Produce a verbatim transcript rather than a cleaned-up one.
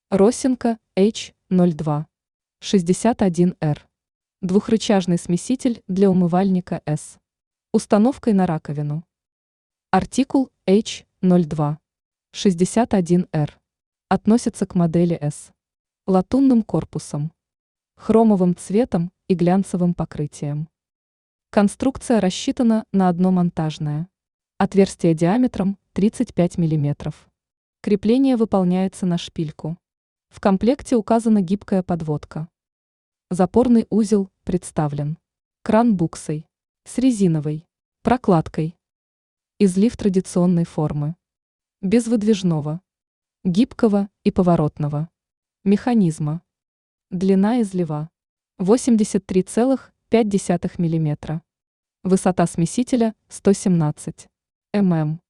Росинка эйч ноль два шестьдесят один эр. Двухрычажный смеситель для умывальника С. Установкой на раковину. Артикул эйч ноль два шестьдесят один эр. Относится к модели С. Латунным корпусом, хромовым цветом и глянцевым покрытием. Конструкция рассчитана на одномонтажное. Отверстие диаметром тридцать пять миллиметров. Крепление выполняется на шпильку. В комплекте указана гибкая подводка. Запорный узел представлен. Кран буксой. С резиновой прокладкой. Излив традиционной формы. Без выдвижного, гибкого и поворотного механизма. Длина излива восемьдесят три целых пять десятых миллиметра. Высота смесителя сто семнадцать миллиметров.